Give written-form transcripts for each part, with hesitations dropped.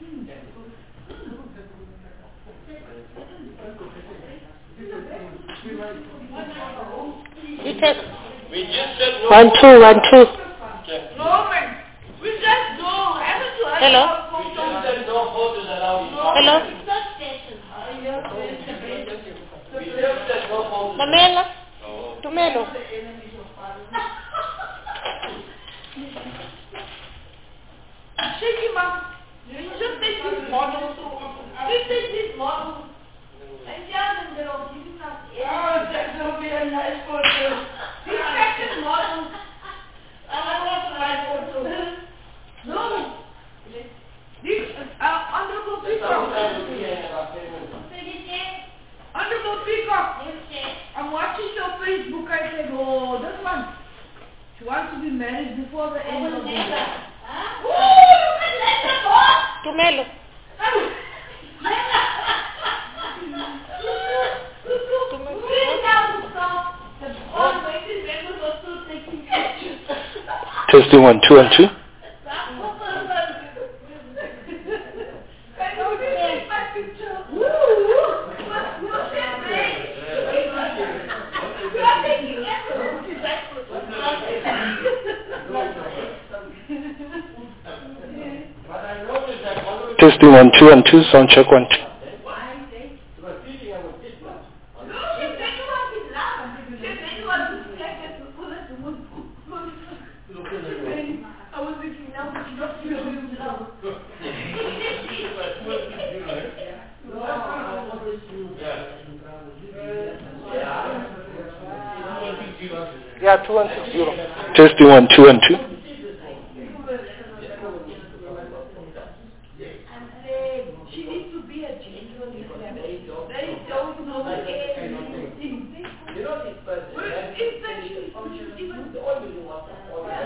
You said 1 2 1 2. Hello. Hello. Mamela. Tumelo. Shaky mom. You just take this model. Just take this model. And tell them they're all giving us. Oh, that's going to be a nice photo. This fashion model. I want a nice photo. No. This Honorable Peacock. Honorable Peacock. I'm watching your Facebook. I said, oh, this one. She wants to be married before the end of the year. Tumelo. Testing 1 2 and 2. Testing 1 2 and 2. Sound check 1 2. Yeah, 2160. Testing 1 2 and 2. She needs to be a genuine Islamic. They don't know anything. You know this person. It's that she even all you do what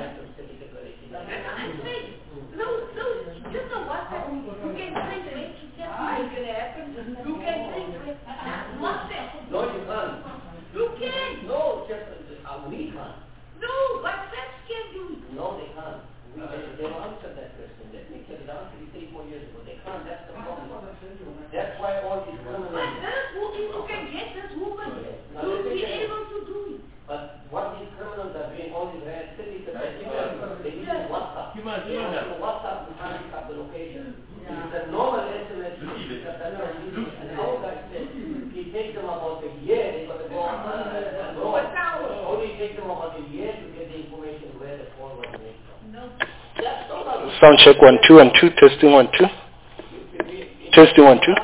no, just a WhatsApp. You can send a link to tell me what's going to happen. You can send WhatsApp. No, you can't. You can. No, just we can't. No, WhatsApp can do it. No, they can't. They will answer that question. Let me tell you, the answer is 3-4 years ago. They can't. That's the problem. That's why all these criminals. But if you can get this woman, you'll be able to do it. But what these criminals are doing, all these rare cities, they use WhatsApp. They use WhatsApp to find out the location. It's a normal SMS. And our guy said, it takes them about a year. They got to go on. Only takes them about a year to get the information where the phone was made from. No. Sound check 1 2 and 2. Testing 1 2. Testing 1 2.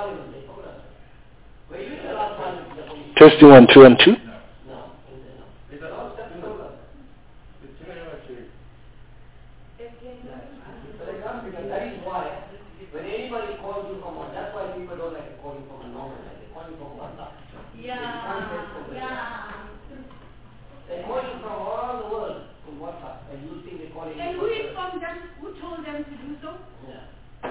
Testing 1 2 and 2. That is why when anybody calls you from one, that's why people don't like to call you from a normal line. They call you from WhatsApp. They call you from all the world from WhatsApp, and you think they're calling you. And who informed them? Who told them to do so? Yeah.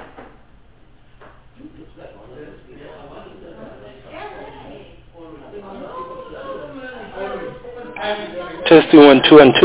Testing 1 2 and 2.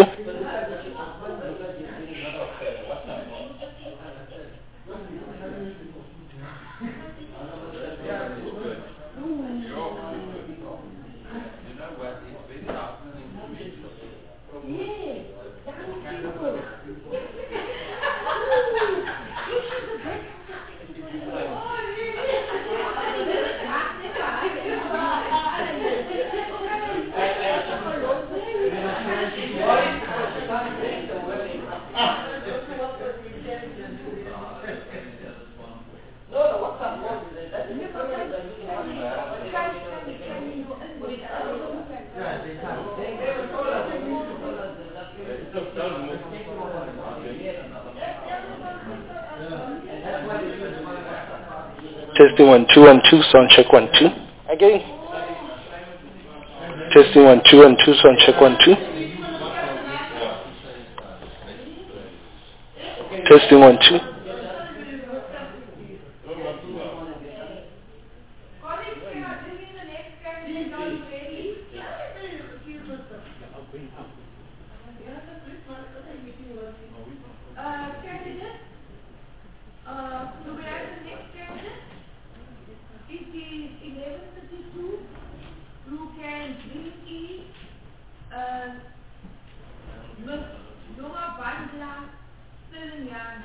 Testing 1 2 and 2. Sound check 1 2. Again. Testing 1 2 and 2. Sound check 1 2. Testing 1 2. Candidate, can bring is Ms. Noma Bandla Silinyana.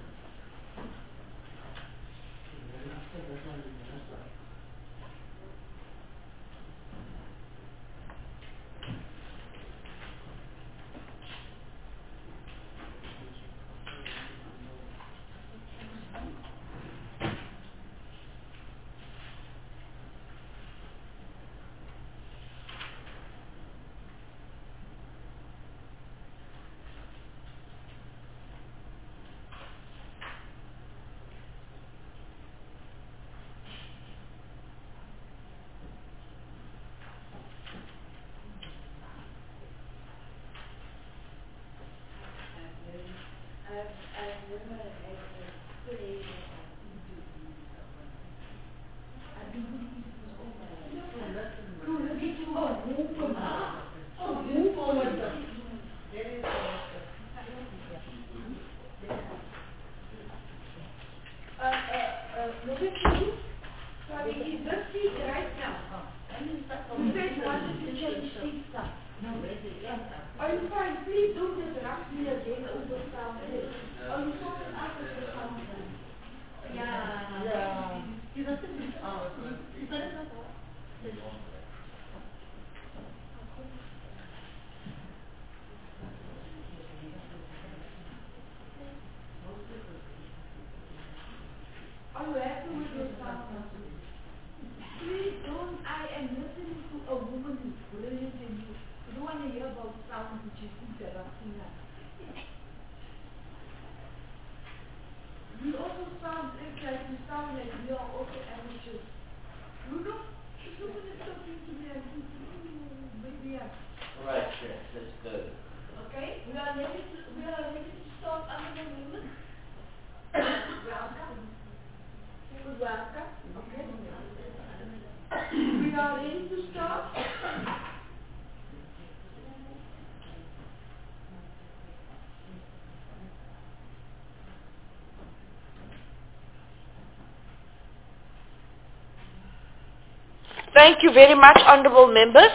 Thank you very much, honourable members.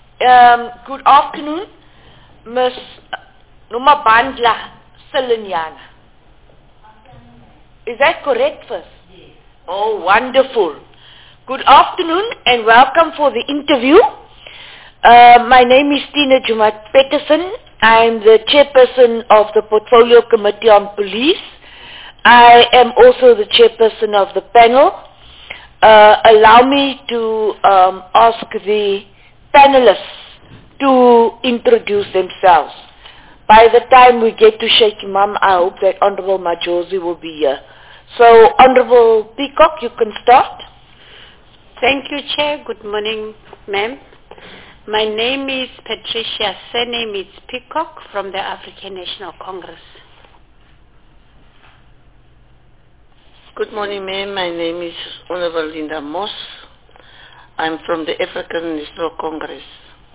Good afternoon, Ms. Noma Bandla Silinyana. Is that correct first? Yes. Oh, wonderful. Good afternoon and welcome for the interview. My name is Tina Jumat Peterson. I'm the chairperson of the Portfolio Committee on Police. I am also the chairperson of the panel. Allow me to ask the panelists to introduce themselves. By the time we get to Sheikh Imam, I hope that Honorable Majosi will be here. So, Honorable Peacock, you can start. Thank you, Chair. Good morning, ma'am. My name is Patricia, surname is Peacock from the African National Congress. Good morning, ma'am. My name is Honorable Linda Moss. I'm from the African National Congress.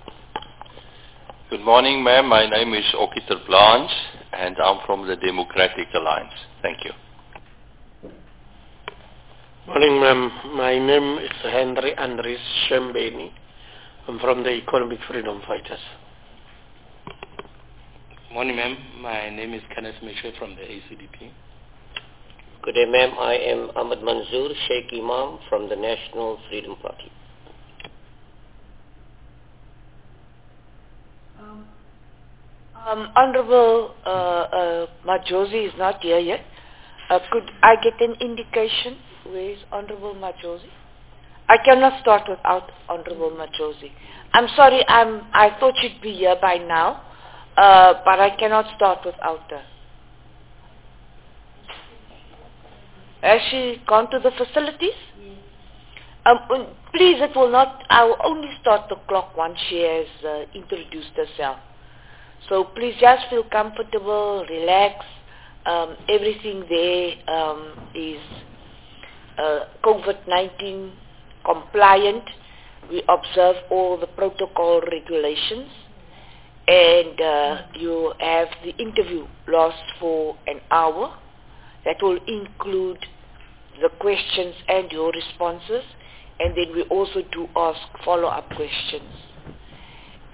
Good morning, ma'am. My name is Okiter Blanche, and I'm from the Democratic Alliance. Thank you. Morning, ma'am. My name is Henry Andres Shembeni. I'm from the Economic Freedom Fighters. Morning, ma'am. My name is Kenneth Miche from the ACDP. Good day, ma'am. I am Ahmed Manzoor Sheikh Imam from the National Freedom Party. Honorable Majosi is not here yet. Could I get an indication? Where is Honorable Majosi? I cannot start without Honorable Majosi. I'm sorry, I thought she'd be here by now, but I cannot start without her. Has she gone to the facilities? Yes. Please, it will not, I will only start the clock once she has introduced herself. So please just feel comfortable, relax. Everything there is COVID-19 compliant. We observe all the protocol regulations, and you have the interview lasts for an hour. That will include the questions and your responses, and then we also do ask follow-up questions.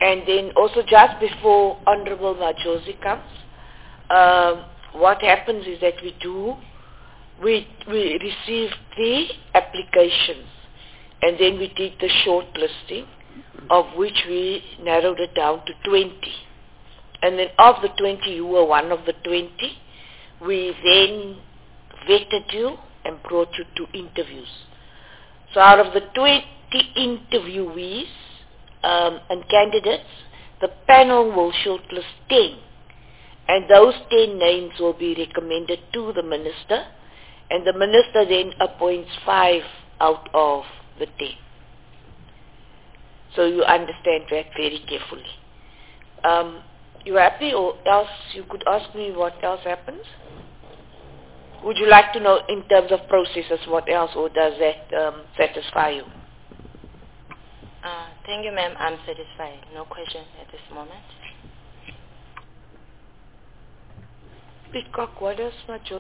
And then also just before Honorable Majosi comes, what happens is that we receive the applications, and then we did the short listing, of which we narrowed it down to 20. And then of the 20, you were one of the 20. We then vetted you and brought you to interviews. So out of the 20 interviewees and candidates, the panel will shortlist 10. And those 10 names will be recommended to the minister, and the minister then appoints 5 out of the 10. So you understand that very carefully. You happy, or else you could ask me what else happens? Would you like to know in terms of processes what else, or does that satisfy you? Thank you, ma'am. I'm satisfied. No question at this moment. Peacock, what else, Majo?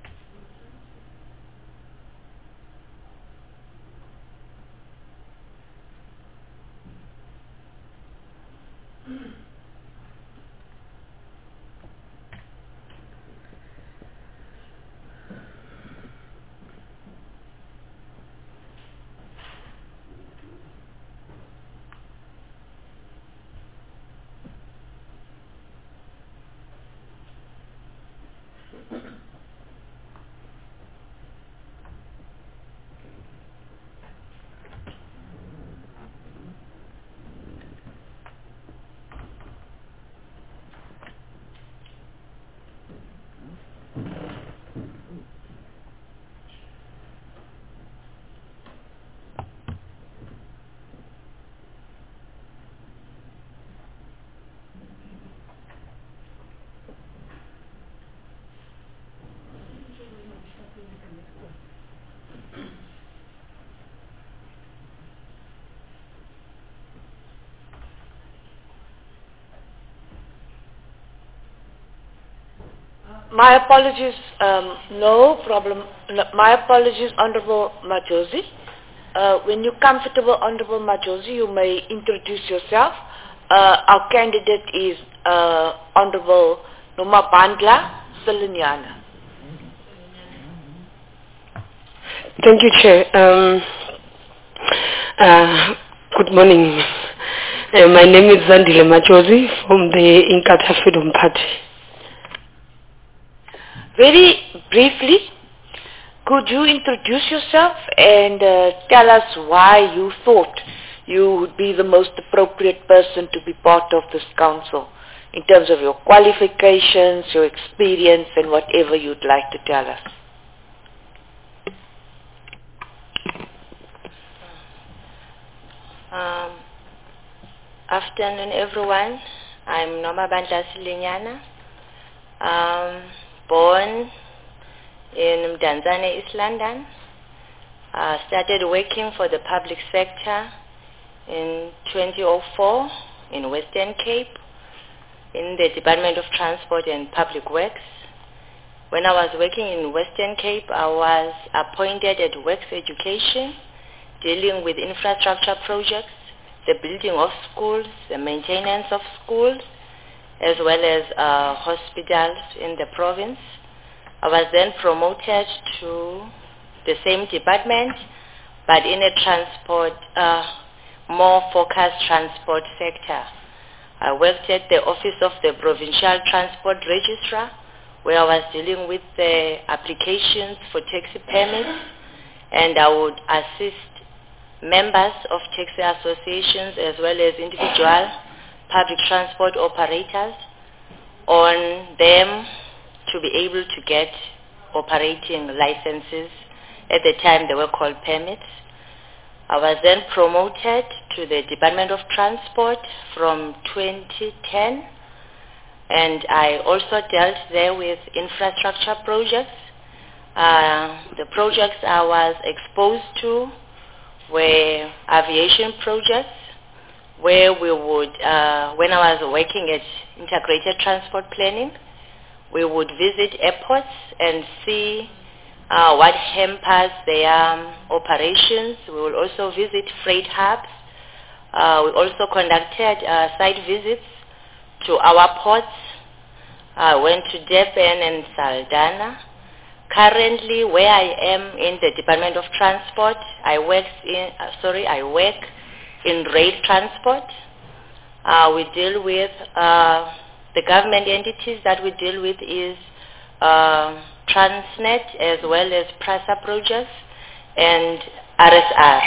My apologies, no problem. No, my apologies, Honorable Majosi. When you're comfortable, Honorable Majosi, you may introduce yourself. Our candidate is Honorable Nomabandla Silinyana. Thank you, Chair. Good morning. My name is Zandile Majosi from the Inkatha Freedom Party. Very briefly, could you introduce yourself and tell us why you thought you would be the most appropriate person to be part of this council in terms of your qualifications, your experience, and whatever you'd like to tell us? Afternoon, everyone. I'm Nomabandla Silinyana. Born in Mdantsane, East London. Started working for the public sector in 2004 in Western Cape in the Department of Transport and Public Works. When I was working in Western Cape, I was appointed at Works Education, dealing with infrastructure projects, the building of schools, the maintenance of schools, as well as hospitals in the province. I was then promoted to the same department, but in a transport, more focused transport sector. I worked at the office of the Provincial Transport Registrar, where I was dealing with the applications for taxi permits, and I would assist members of taxi associations as well as individual public transport operators on them to be able to get operating licenses. At the time they were called permits. I was then promoted to the Department of Transport from 2010, and I also dealt there with infrastructure projects. The projects I was exposed to were aviation projects, where we would, when I was working at Integrated Transport Planning, we would visit airports and see what hampers their operations. We will also visit freight hubs We also conducted site visits to our ports. Went to Durban and Saldanha. Currently, where I am in the Department of Transport, I work in rail transport. We deal with the government entities that we deal with is Transnet as well as PRASA projects and RSR.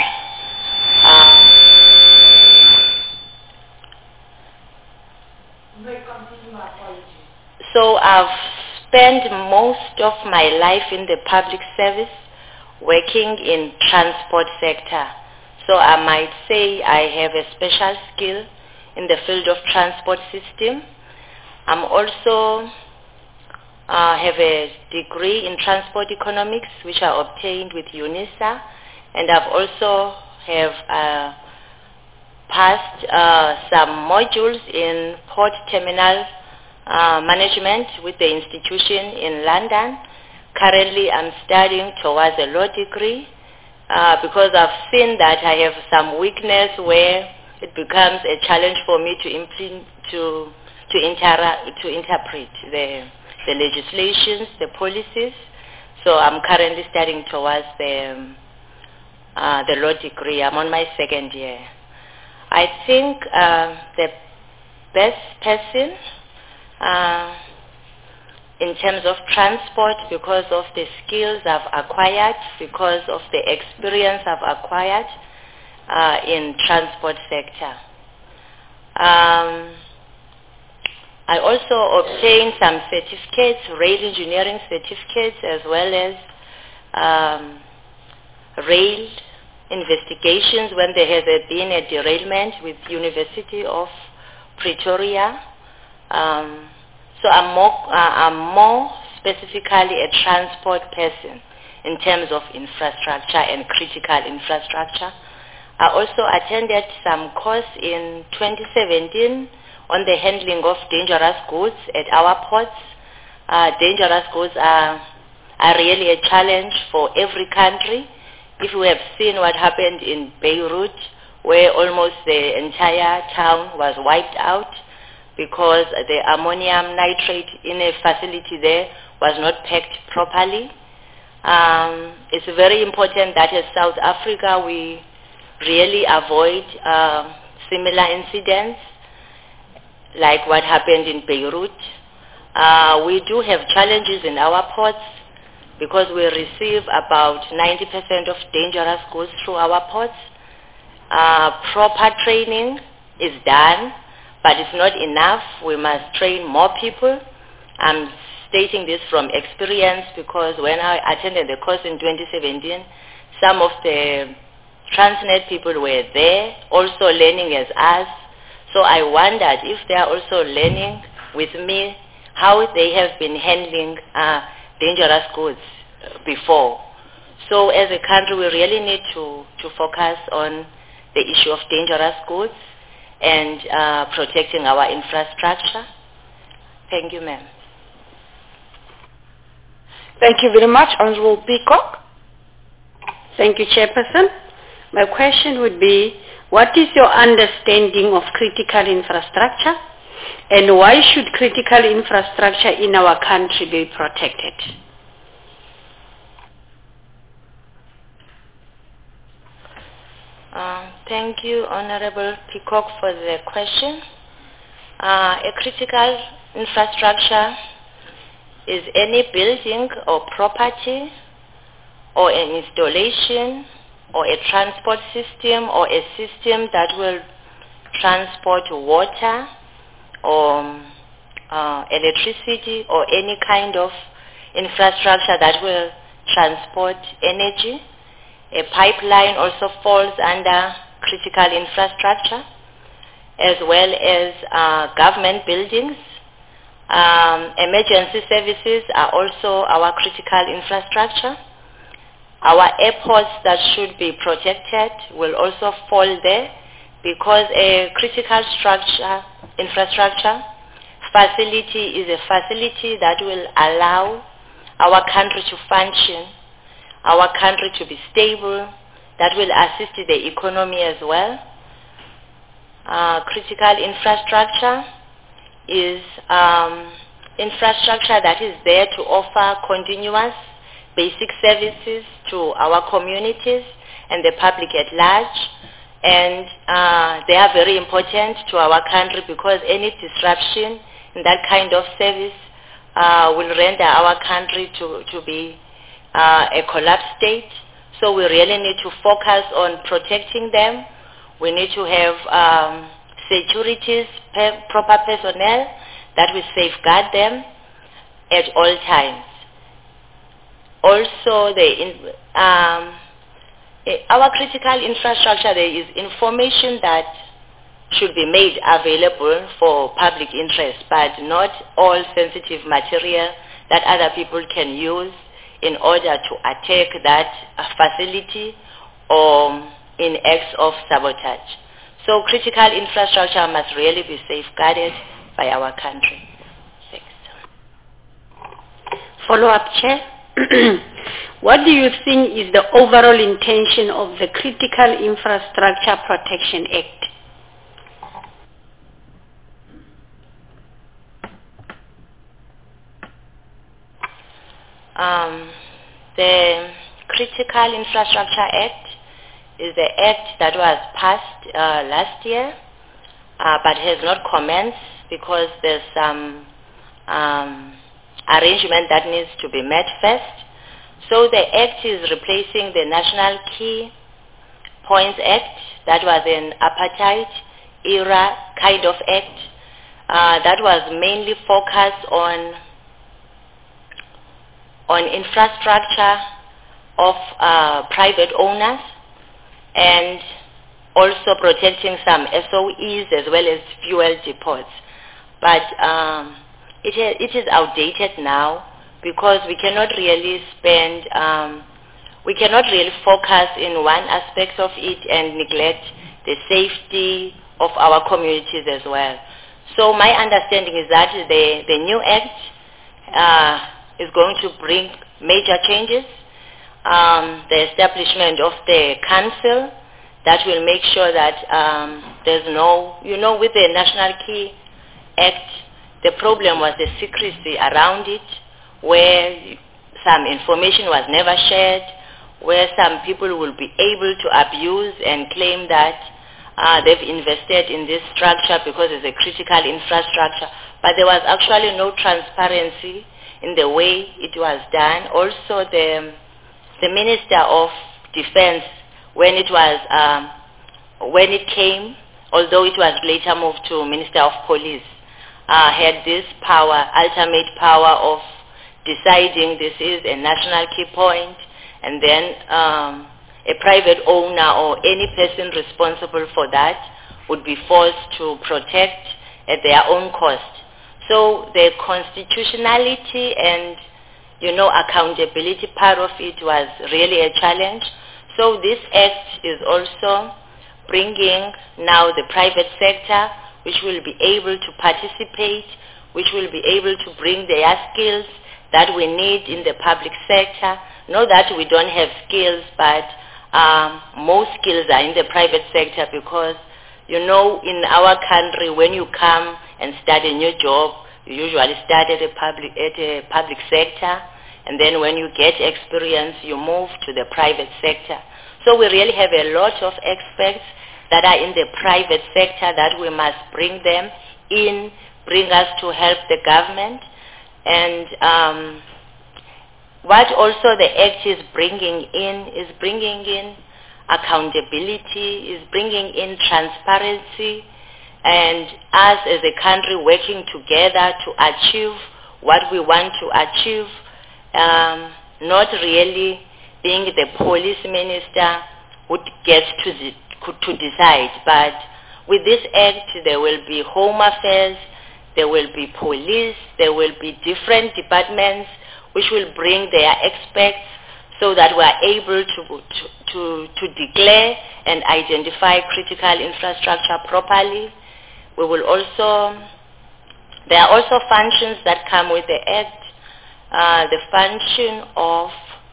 So I've spent most of my life in the public service working in transport sector. So I might say I have a special skill in the field of transport system. I'm also have a degree in transport economics which I obtained with UNISA, and I've also have passed some modules in port terminal management with the institution in London. Currently I'm studying towards a law degree because I've seen that I have some weakness where it becomes a challenge for me to interpret the legislations, the policies. So I'm currently studying towards the law degree. I'm on my second year. I think the best person in terms of transport, because of the skills I've acquired, because of the experience I've acquired in transport sector. I also obtained some certificates, rail engineering certificates, as well as rail investigations when there has been a derailment with University of Pretoria. So I'm more specifically a transport person in terms of infrastructure and critical infrastructure. I also attended some course in 2017 on the handling of dangerous goods at our ports. Dangerous goods are really a challenge for every country. If we have seen what happened in Beirut, where almost the entire town was wiped out because the ammonium nitrate in a facility there was not packed properly. It's very important that as South Africa we really avoid similar incidents like what happened in Beirut. We do have challenges in our ports because we receive about 90% of dangerous goods through our ports. Proper training is done, but it's not enough. We must train more people. I'm stating this from experience because when I attended the course in 2017, some of the Transnet people were there also learning as us. So I wondered if they are also learning with me how they have been handling dangerous goods before. So as a country, we really need to focus on the issue of dangerous goods and protecting our infrastructure. Thank you, ma'am. Thank you very much, Honorable Peacock. Thank you, Chairperson. My question would be, what is your understanding of critical infrastructure, and why should critical infrastructure in our country be protected? Thank you, Honorable Peacock, for the question. A critical infrastructure is any building or property or an installation or a transport system or a system that will transport water or electricity or any kind of infrastructure that will transport energy. A pipeline also falls under critical infrastructure, as well as government buildings. Emergency services are also our critical infrastructure. Our airports that should be protected will also fall there because a critical infrastructure facility is a facility that will allow our country to function, our country to be stable, that will assist the economy as well. critical infrastructure is infrastructure that is there to offer continuous basic services to our communities and the public at large. And they are very important to our country because any disruption in that kind of service will render our country to be a collapsed state. So we really need to focus on protecting them. We need to have securities, proper personnel that will safeguard them at all times. Also, our critical infrastructure, there is information that should be made available for public interest, but not all sensitive material that other people can use in order to attack that facility or in acts of sabotage. So critical infrastructure must really be safeguarded by our country. Thanks. Follow-up, Chair. What do you think is the overall intention of the Critical Infrastructure Protection Act? The Critical Infrastructure Act is the act that was passed last year, but has not commenced because there's some arrangement that needs to be met first. So the act is replacing the National Key Points Act that was an apartheid era kind of act that was mainly focused on infrastructure of private owners and also protecting some SOEs as well as fuel depots. But it is outdated now because we cannot really focus in one aspect of it and neglect the safety of our communities as well. So my understanding is that the new act is going to bring major changes. The establishment of the council that will make sure that there's no, with the National Key Act, the problem was the secrecy around it, where some information was never shared, where some people will be able to abuse and claim that they've invested in this structure because it's a critical infrastructure. But there was actually no transparency in the way it was done. Also, the Minister of Defense, when it came, although it was later moved to Minister of Police, had this power, ultimate power of deciding this is a national key point, and then a private owner or any person responsible for that would be forced to protect at their own cost. So the constitutionality and accountability part of it was really a challenge. So this act is also bringing now the private sector, which will be able to participate, which will be able to bring their skills that we need in the public sector. Not that we don't have skills, but most skills are in the private sector because, in our country, when you come and start a new job, you usually start at a public sector, and then when you get experience, you move to the private sector. So we really have a lot of experts that are in the private sector that we must bring them in, bring us to help the government. And what also the Act is bringing in accountability, is bringing in transparency, and us as a country working together to achieve what we want to achieve, not really being the police minister who gets to decide. But with this act, there will be home affairs, there will be police, there will be different departments which will bring their experts so that we are able to declare and identify critical infrastructure properly. We will also, there are also functions that come with the Act. The function of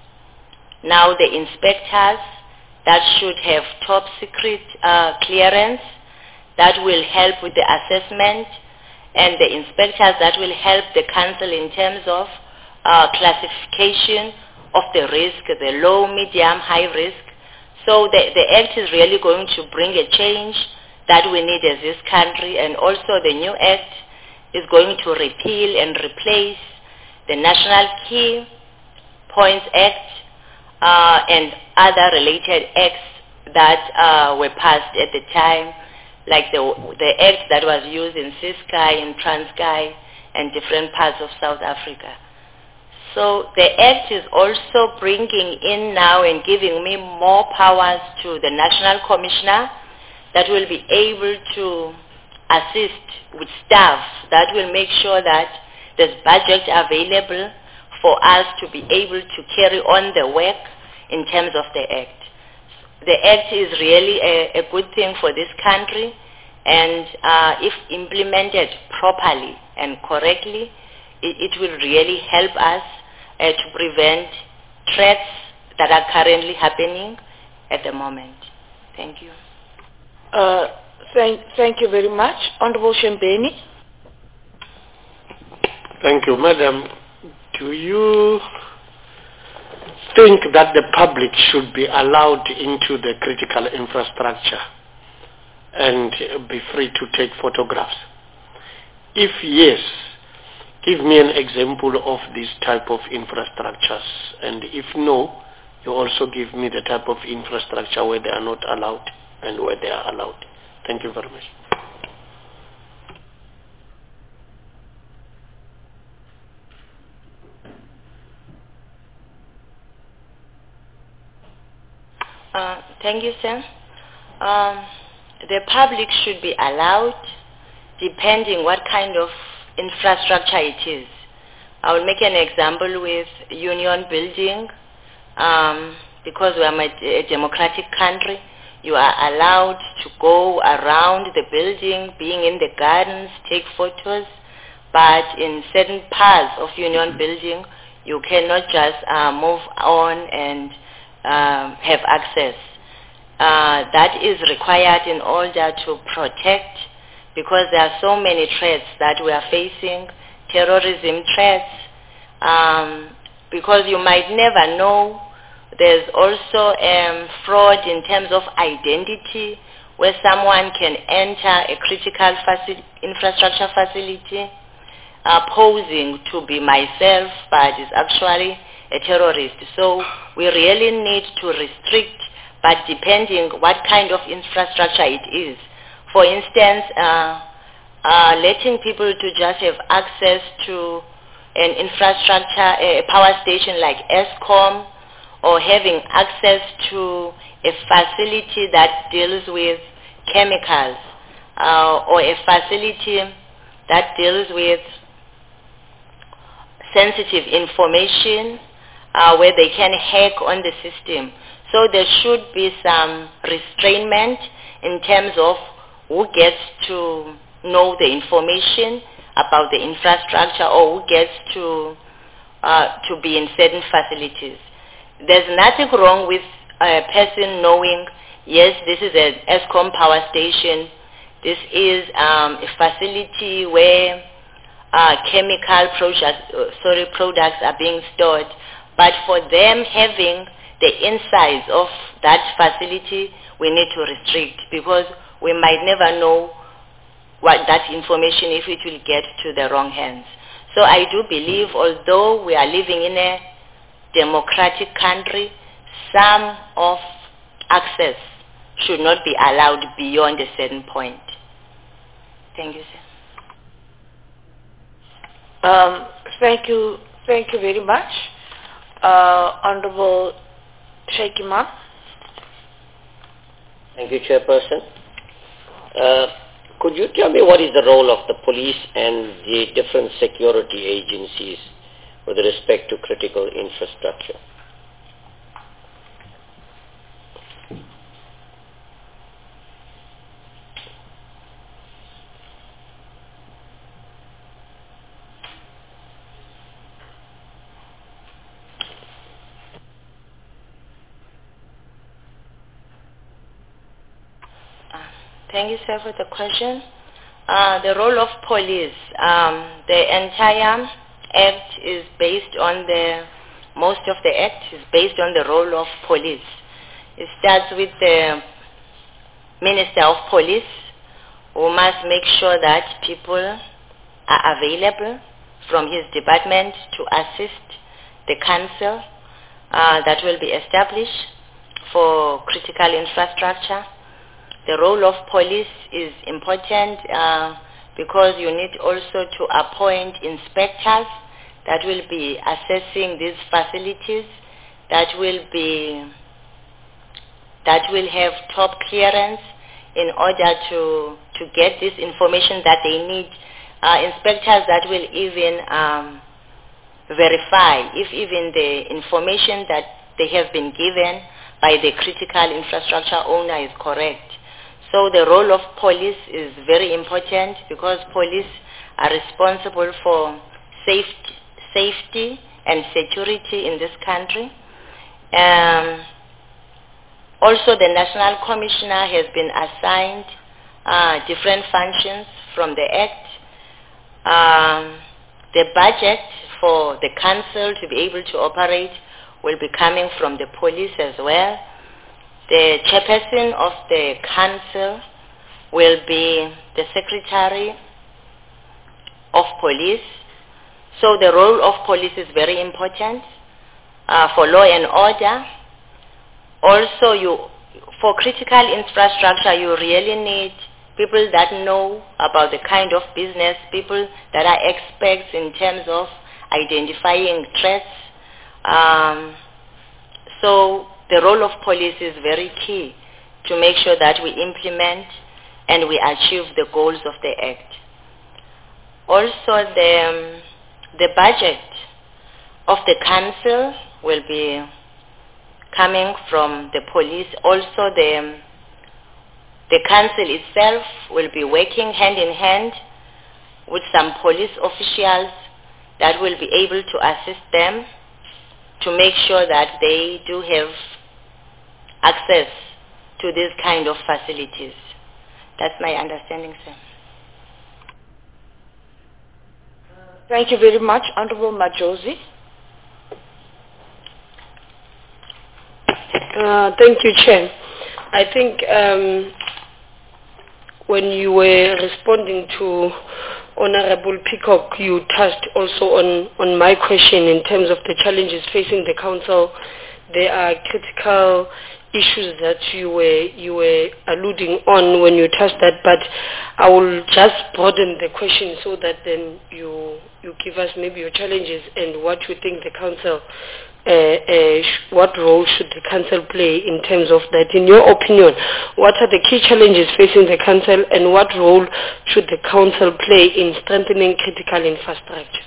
now the inspectors that should have top secret clearance, that will help with the assessment, and the inspectors that will help the council in terms of classification of the risk, the low, medium, high risk. So the Act is really going to bring a change that we need as this country, and also the new Act is going to repeal and replace the National Key Points Act and other related acts that were passed at the time, like the act that was used in Ciskei, in Transkei, and different parts of South Africa. So the Act is also bringing in now and giving me more powers to the National Commissioner that will be able to assist with staff that will make sure that there's budget available for us to be able to carry on the work in terms of the Act. The Act is really a good thing for this country, and if implemented properly and correctly, it will really help us to prevent threats that are currently happening at the moment. Thank you. Thank you very much. Honorable Shembeni. Thank you, Madam. Do you think that the public should be allowed into the critical infrastructure and be free to take photographs? If yes, give me an example of this type of infrastructures, and if no, you also give me the type of infrastructure where they are not allowed and where they are allowed. Thank you very much. Thank you, sir. The public should be allowed, depending what kind of infrastructure it is. I will make an example with Union Building. Because we are a democratic country, you are allowed to go around the building, being in the gardens, take photos, but in certain parts of Union Building, you cannot just move on and have access. That is required in order to protect, because there are so many threats that we are facing, terrorism threats, because you might never know. There's also fraud in terms of identity, where someone can enter a critical infrastructure facility posing to be myself, but is actually a terrorist. So we really need to restrict, but depending what kind of infrastructure it is. For instance, letting people to just have access to an infrastructure, a power station like Eskom, or having access to a facility that deals with chemicals, or a facility that deals with sensitive information, where they can hack on the system. So there should be some restraint in terms of who gets to know the information about the infrastructure, or who gets to be in certain facilities. There's nothing wrong with a person knowing, yes, this is an Eskom power station, this is a facility where chemical products are being stored. But for them having the insides of that facility, we need to restrict, because we might never know what that information, if it will get to the wrong hands. So I do believe, although we are living in a democratic country, some of access should not be allowed beyond a certain point. Thank you, sir. Thank you very much. Honorable Sheikh Imam. Thank you, Chairperson. Could you tell me what is the role of the police and the different security agencies with respect to critical infrastructure? Thank you, sir, for the question. The role of police, the entire act is based on most of the act is based on the role of police. It starts with the Minister of Police, who must make sure that people are available from his department to assist the council that will be established for critical infrastructure. The role of police is important because you need also to appoint inspectors that will be assessing these facilities, that will have top clearance in order to get this information that they need. Inspectors that will even verify if even the information that they have been given by the critical infrastructure owner is correct. So the role of police is very important because police are responsible for safety and security in this country. Also, the National Commissioner has been assigned different functions from the Act. The budget for the council to be able to operate will be coming from the police as well. The chairperson of the council will be the Secretary of Police. So the role of police is very important for law and order. Also, for critical infrastructure, you really need people that know about the kind of business, people that are experts in terms of identifying threats. So the role of police is very key to make sure that we implement and we achieve the goals of the Act. Also, the budget of the council will be coming from the police. Also, the council itself will be working hand in hand with some police officials that will be able to assist them to make sure that they do have access to these kind of facilities. That's my understanding, sir. Thank you very much, Honorable Majosi. Thank you, Chair. I think when you were responding to Honorable Peacock, you touched also on my question in terms of the challenges facing the council. There are critical issues that you were alluding on when you touched that, but I will just broaden the question so that then you give us maybe your challenges and what you think the council, what role should the council play in terms of that. In your opinion, what are the key challenges facing the council and what role should the council play in strengthening critical infrastructure?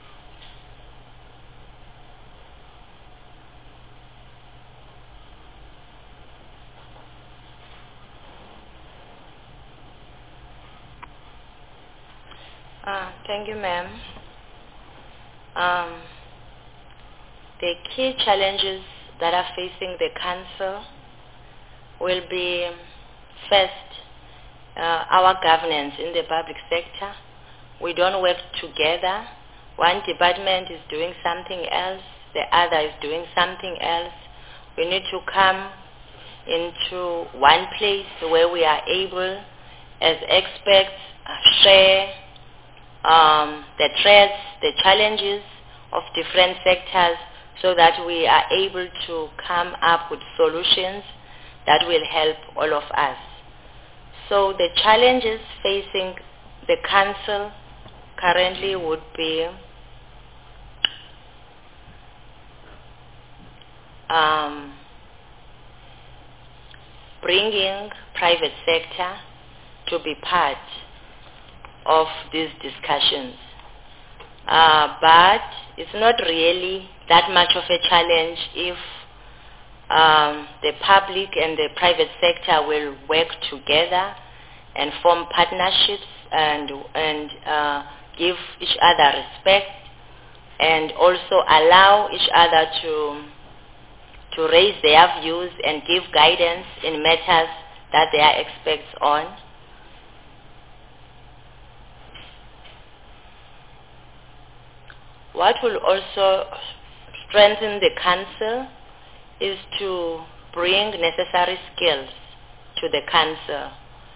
Thank you, ma'am. The key challenges that are facing the council will be, first, our governance in the public sector. We don't work together. One department is doing something else, the other is doing something else. We need to come into one place where we are able, as experts, share the threats, the challenges of different sectors so that we are able to come up with solutions that will help all of us. So the challenges facing the council currently would be bringing private sector to be part of these discussions. But it's not really that much of a challenge if the public and the private sector will work together and form partnerships and give each other respect and also allow each other to raise their views and give guidance in matters that they are experts on. What will also strengthen the council is to bring necessary skills to the council.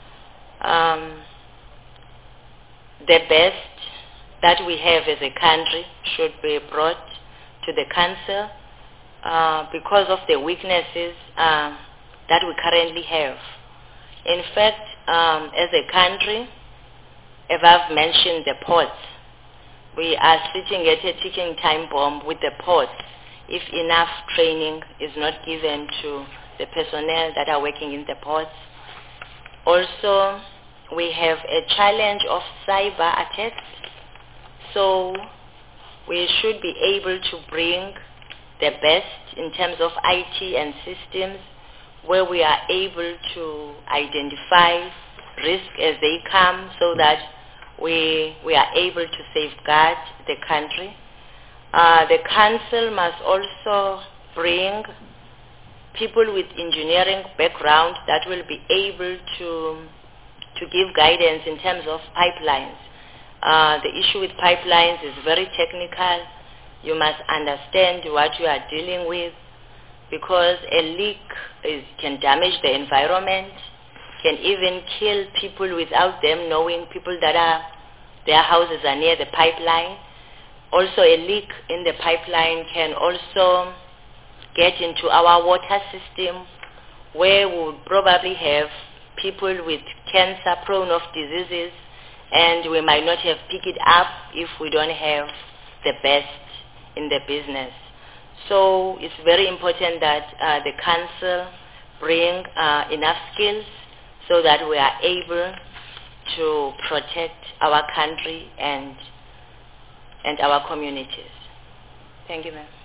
The best that we have as a country should be brought to the council because of the weaknesses that we currently have. In fact, as a country, as I've mentioned the ports, we are sitting at a ticking time bomb with the ports if enough training is not given to the personnel that are working in the ports. Also, we have a challenge of cyber attacks, so we should be able to bring the best in terms of IT and systems where we are able to identify risks as they come so that we are able to safeguard the country. The council must also bring people with engineering background that will be able to give guidance in terms of pipelines. The issue with pipelines is very technical. You must understand what you are dealing with because a leak can damage the environment, can even kill people without them knowing, people that their houses are near the pipeline. Also, a leak in the pipeline can also get into our water system where we would probably have people with cancer prone of diseases, and we might not have picked it up if we don't have the best in the business. So it's very important that the council bring enough skills so that we are able to protect our country and our communities. Thank you, ma'am.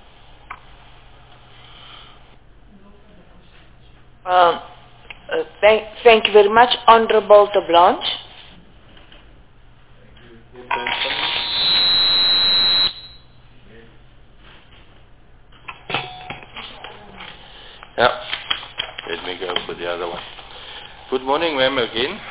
Thank you very much, Honorable de Blanche. Yeah, let me go for the other one. Good morning, ma'am, again.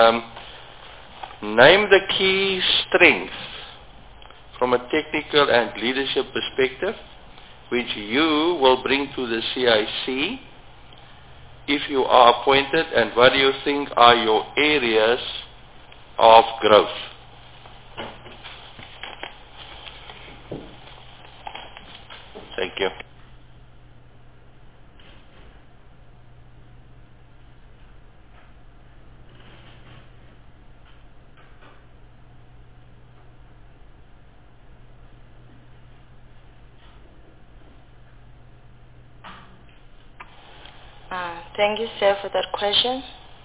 Name the key strengths from a technical and leadership perspective which you will bring to the CIC if you are appointed, and what do you think are your areas of growth? Thank you. Thank you, sir, for that question.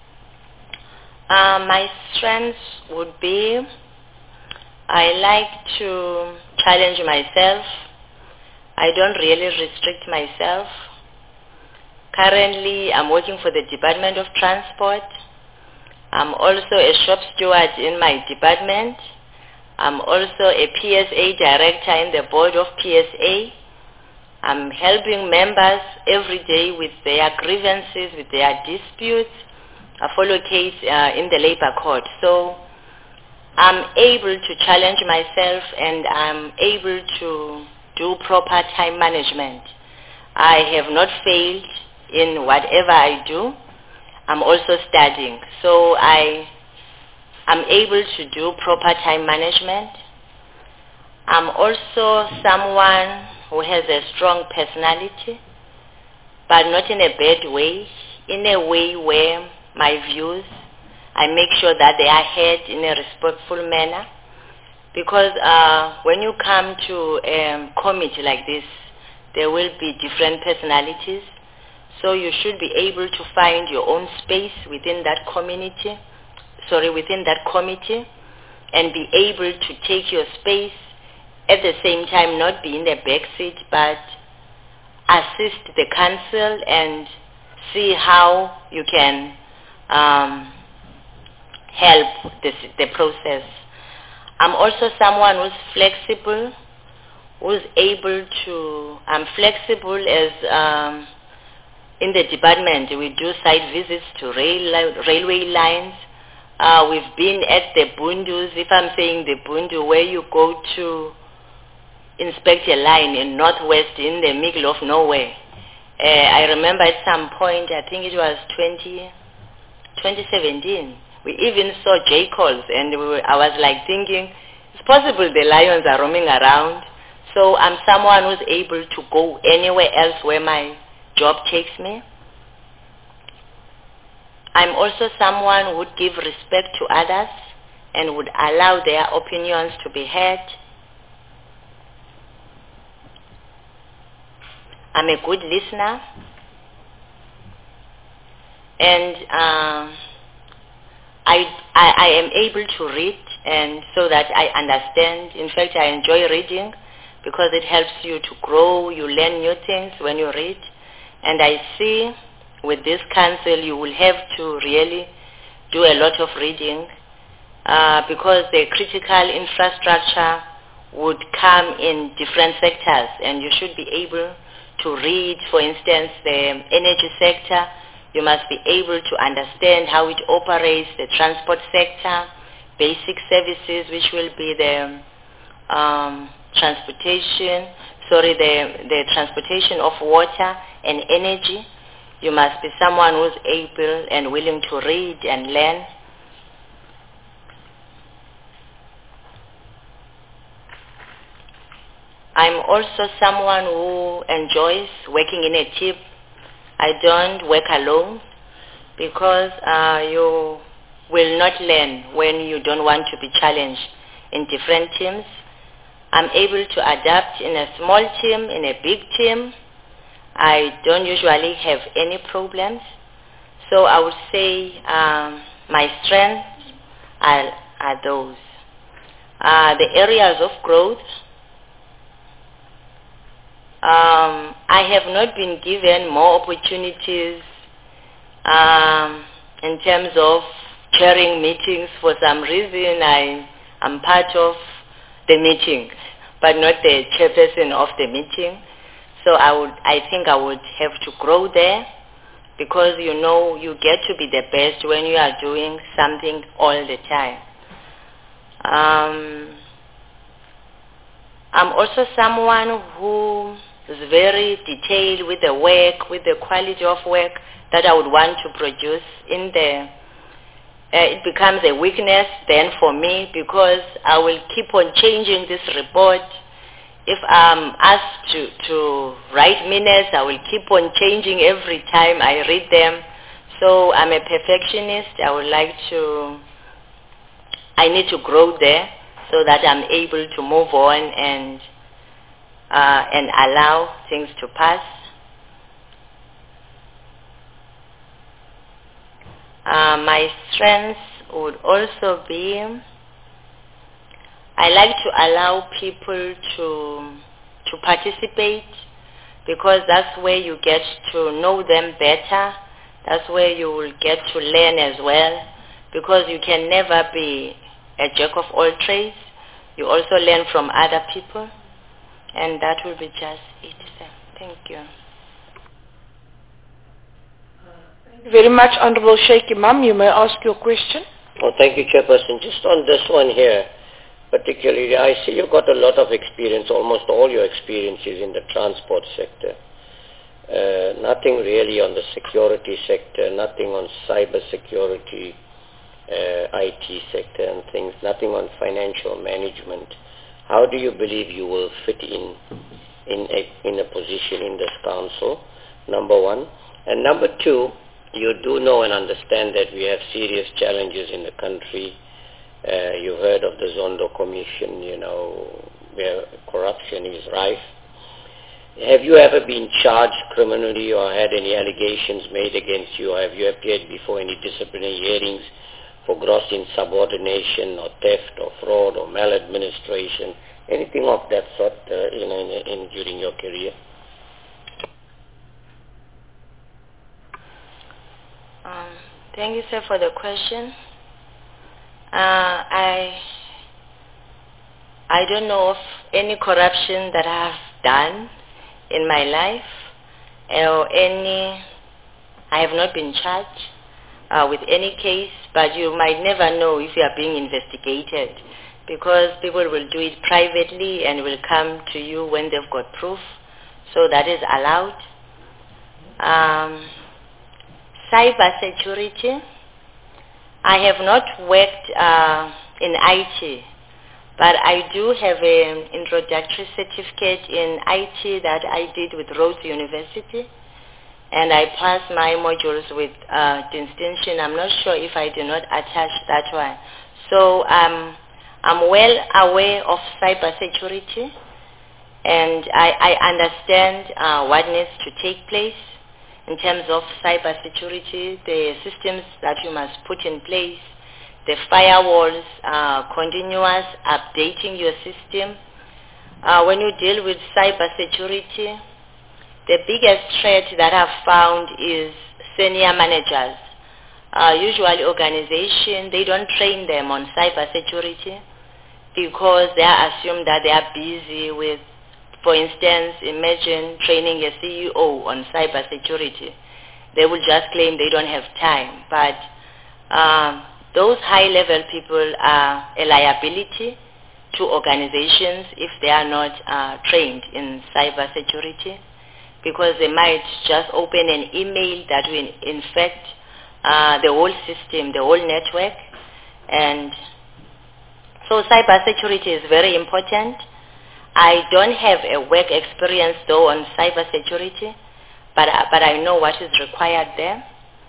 My strengths would be I like to challenge myself. I don't really restrict myself. Currently, I'm working for the Department of Transport. I'm also a shop steward in my department. I'm also a PSA director in the board of PSA. I'm helping members every day with their grievances, with their disputes. I follow case in the labor court. So I'm able to challenge myself and I'm able to do proper time management. I have not failed in whatever I do. I'm also studying. So I'm able to do proper time management. I'm also someone who has a strong personality, but not in a bad way, in a way where my views, I make sure that they are heard in a respectful manner. Because when you come to a committee like this, there will be different personalities. So you should be able to find your own space within that committee, and be able to take your space, at the same time not be in the back seat, but assist the council and see how you can help the process. I'm also someone who's flexible, I'm flexible as in the department we do site visits to railway lines. We've been at the Bundus, if I'm saying the Bundu, where you go to inspect a line in Northwest in the middle of nowhere. I remember at some point, I think it was 2017, we even saw jackals, and I was like thinking, it's possible the lions are roaming around. So I'm someone who's able to go anywhere else where my job takes me. I'm also someone who would give respect to others and would allow their opinions to be heard. I'm a good listener. And I am able to read, and so that I understand. In fact, I enjoy reading because it helps you to grow. You learn new things when you read. And I see with this council you will have to really do a lot of reading because the critical infrastructure would come in different sectors, and you should be able to read, for instance, the energy sector. You must be able to understand how it operates, the transport sector, basic services, which will be the transportation of water and energy. You must be someone who's able and willing to read and learn. I'm also someone who enjoys working in a team. I don't work alone because you will not learn when you don't want to be challenged in different teams. I'm able to adapt in a small team, in a big team. I don't usually have any problems. So I would say my strengths are those. The areas of growth, I have not been given more opportunities in terms of chairing meetings. For some reason, I'm part of the meeting, but not the chairperson of the meeting. So I think I would have to grow there, because you know you get to be the best when you are doing something all the time. I'm also someone who is very detailed with the work, with the quality of work that I would want to produce in the it becomes a weakness then for me, because I will keep on changing this report. If I'm asked to write minutes, I will keep on changing every time I read them. So I'm a perfectionist. I need to grow there so that I'm able to move on and allow things to pass. My strengths would also be, I like to allow people to participate, because that's where you get to know them better. That's where you will get to learn as well, because you can never be a jack of all trades. You also learn from other people, and that will be just it, sir. Thank you. Thank you very much, Honorable Sheikh Imam. You may ask your question. Oh, thank you, Chairperson. Just on this one here, particularly, I see you've got a lot of experience, almost all your experiences in the transport sector. Nothing really on the security sector, nothing on cyber security, IT sector and things, nothing on financial management. How do you believe you will fit in a position in this council? Number one. And number two, you do know and understand that we have serious challenges in the country. You've heard of the Zondo Commission, where corruption is rife. Have you ever been charged criminally or had any allegations made against you? Or have you appeared before any disciplinary hearings for gross insubordination or theft or fraud or maladministration, anything of that sort during your career? Thank you, sir, for the question. I don't know of any corruption that I have done in my life, or I have not been charged with any case, but you might never know if you are being investigated. because people will do it privately and will come to you when they've got proof. So that is allowed. Cyber security. I have not worked in IT, but I do have an introductory certificate in IT that I did with Rhodes University, and I passed my modules with distinction. I'm not sure if I did not attach that one. So I'm well aware of cybersecurity, and I understand what needs to take place in terms of cybersecurity, the systems that you must put in place, the firewalls, continuous updating your system. When you deal with cybersecurity, the biggest threat that I've found is senior managers. Usually organizations, they don't train them on cybersecurity because they are assumed that they are busy with, for instance, imagine training a CEO on cybersecurity. They will just claim they don't have time. But those high-level people are a liability to organizations if they are not trained in cybersecurity, because they might just open an email that will infect the whole system, the whole network. And so cybersecurity is very important. I don't have a work experience though on cybersecurity, but I know what is required there.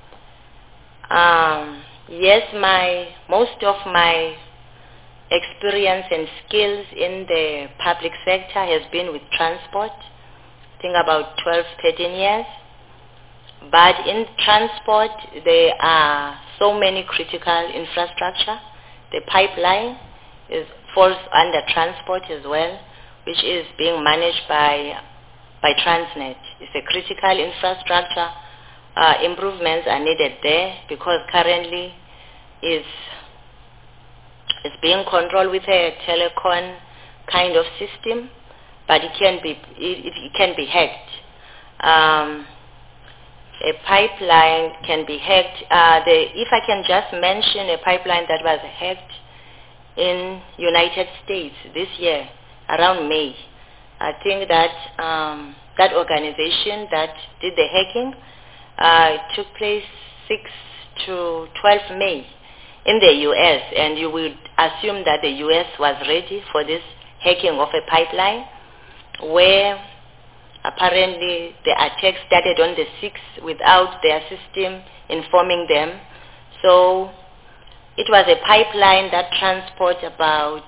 Yes, most of my experience and skills in the public sector has been with transport. I think about 12, 13 years. But in transport, there are so many critical infrastructure. The pipeline falls under transport as well, which is being managed by Transnet. It's a critical infrastructure. Improvements are needed there because currently it's being controlled with a telecom kind of system, but it can be hacked. A pipeline can be hacked. If I can just mention a pipeline that was hacked in United States this year, around May. I think that that organization that did the hacking took place 6 to 12 May in the U.S., and you would assume that the U.S. was ready for this hacking of a pipeline, where apparently the attack started on the 6th without their system informing them. So it was a pipeline that transports about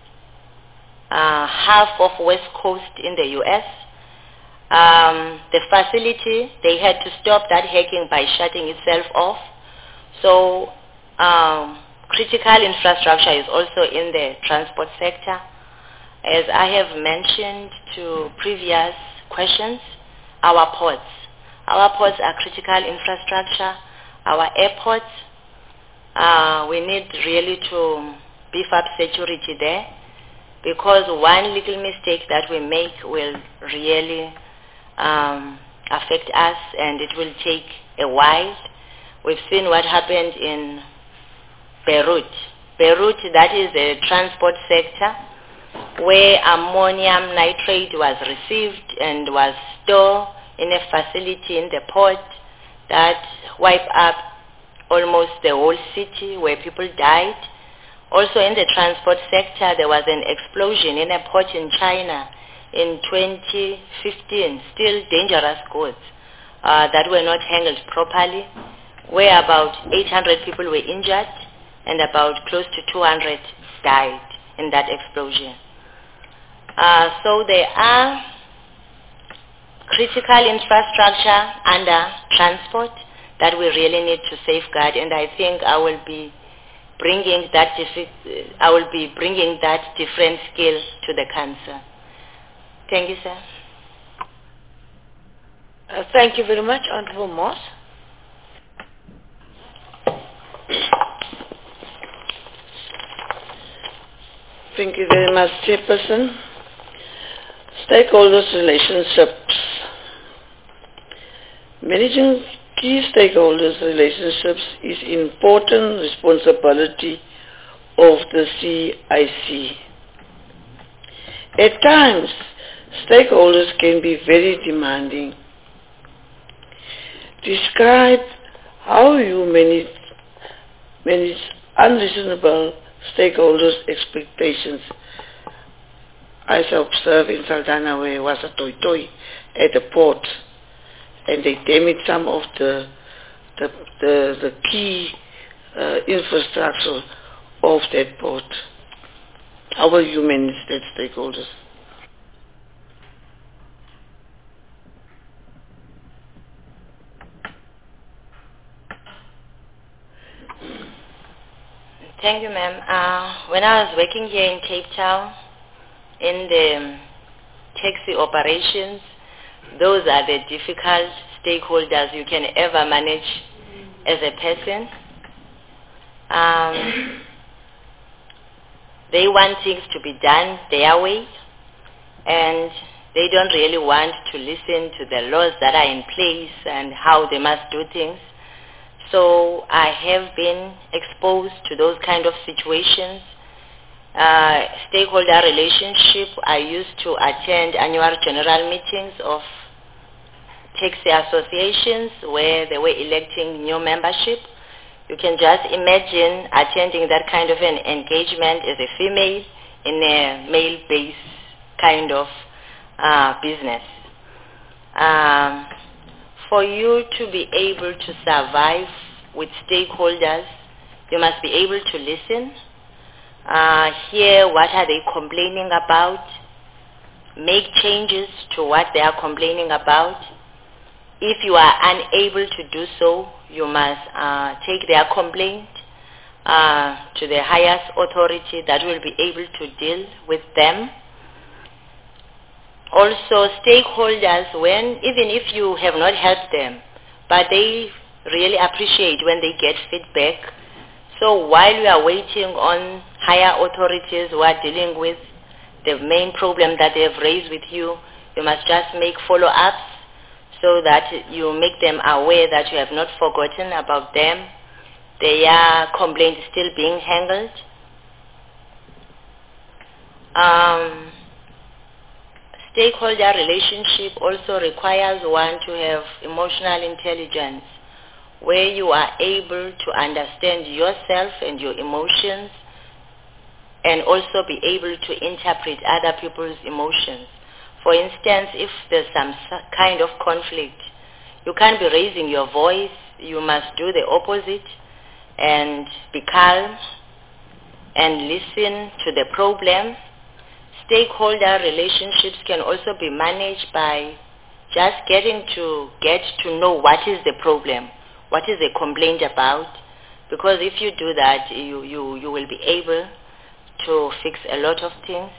half of West Coast in the U.S. The facility, they had to stop that hacking by shutting itself off. So critical infrastructure is also in the transport sector. As I have mentioned to previous questions, our ports are critical infrastructure. Our airports, we need really to beef up security there, because one little mistake that we make will really affect us, and it will take a while. We've seen what happened in Beirut. Beirut, that is the transport sector, where ammonium nitrate was received and was stored in a facility in the port that wiped up almost the whole city, where people died. Also in the transport sector, there was an explosion in a port in China in 2015, still dangerous goods that were not handled properly, where about 800 people were injured and about close to 200 died in that explosion. So there are critical infrastructure under transport that we really need to safeguard, and I think I will be bringing that different skill to the council. Thank you, sir. Thank you very much, Honorable Moss. Thank you very much, Chairperson. Stakeholders relationships. Managing key stakeholders relationships is important responsibility of the CIC. At times, stakeholders can be very demanding. Describe how you manage unreasonable stakeholders' expectations. I observed in Saldanha where was a toy at the port, and they damaged some of the key infrastructure of that port. How will you manage that stakeholders? Thank you, ma'am. When I was working here in Cape Town, in the taxi operations, those are the difficult stakeholders you can ever manage as a person. They want things to be done their way, and they don't really want to listen to the laws that are in place and how they must do things. So I have been exposed to those kind of situations. Stakeholder relationship, I used to attend annual general meetings of taxi associations where they were electing new membership. You can just imagine attending that kind of an engagement as a female in a male-based kind of business. For you to be able to survive with stakeholders, you must be able to listen, hear what are they complaining about, make changes to what they are complaining about. If you are unable to do so, you must take their complaint to the highest authority that will be able to deal with them. Also, stakeholders, even if you have not helped them, but they really appreciate when they get feedback. So while you are waiting on higher authorities who are dealing with the main problem that they have raised with you, you must just make follow-ups so that you make them aware that you have not forgotten about them. Their complaint is still being handled. Stakeholder relationship also requires one to have emotional intelligence, where you are able to understand yourself and your emotions and also be able to interpret other people's emotions. For instance, if there's some kind of conflict, you can't be raising your voice. You must do the opposite and be calm and listen to the problem. Stakeholder relationships can also be managed by just getting to know what is the problem, what is the complaint about, because if you do that, you will be able to fix a lot of things.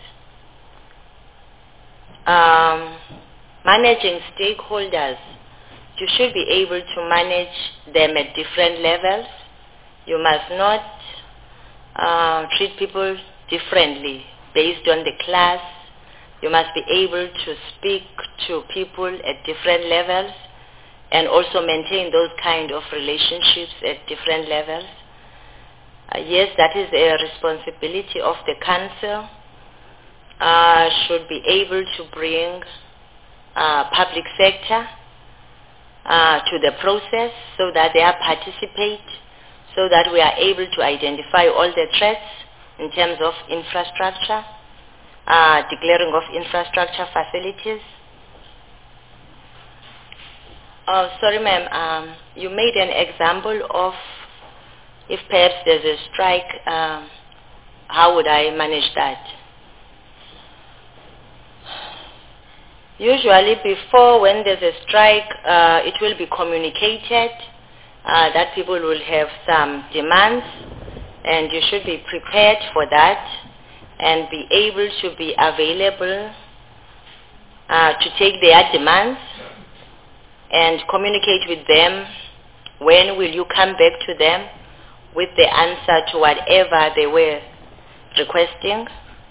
Managing stakeholders, you should be able to manage them at different levels. You must not treat people differently based on the class. You must be able to speak to people at different levels and also maintain those kind of relationships at different levels. Yes, that is a responsibility of the council. Should be able to bring public sector to the process so that they participate, so that we are able to identify all the threats in terms of infrastructure, declaring of infrastructure facilities. Sorry, ma'am, you made an example of if perhaps there's a strike, how would I manage that? Usually before, when there's a strike, it will be communicated that people will have some demands, and you should be prepared for that and be able to be available to take their demands and communicate with them. When will you come back to them with the answer to whatever they were requesting?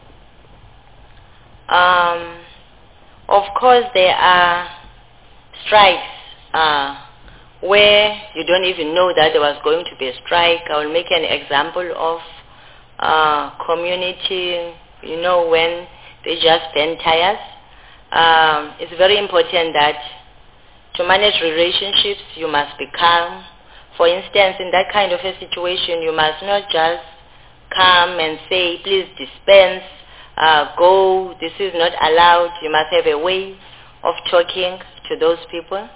Of course, there are strikes where you don't even know that there was going to be a strike. I will make an example of community, when they just bend tires. It's very important that to manage relationships, you must be calm. For instance, in that kind of a situation, you must not just come and say, please dispense, go, this is not allowed. You must have a way of talking to those people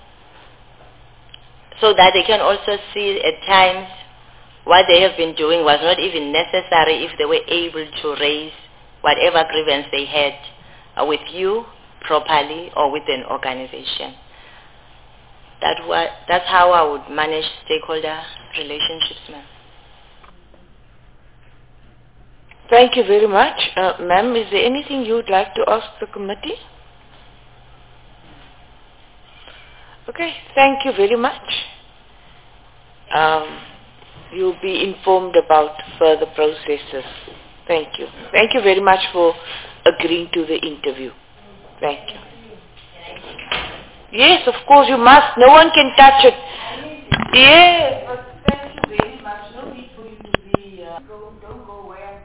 so that they can also see at times what they have been doing was not even necessary if they were able to raise whatever grievance they had with you properly or with an organization. That's how I would manage stakeholder relationships, ma'am. Thank you very much. Ma'am, is there anything you would like to ask the committee? Okay, thank you very much. You'll be informed about further processes. Thank you. Thank you very much for agreeing to the interview. Thank you. Yes, of course you must. No one can touch it. Yes, but thank you very much. No need for you to be... don't go away.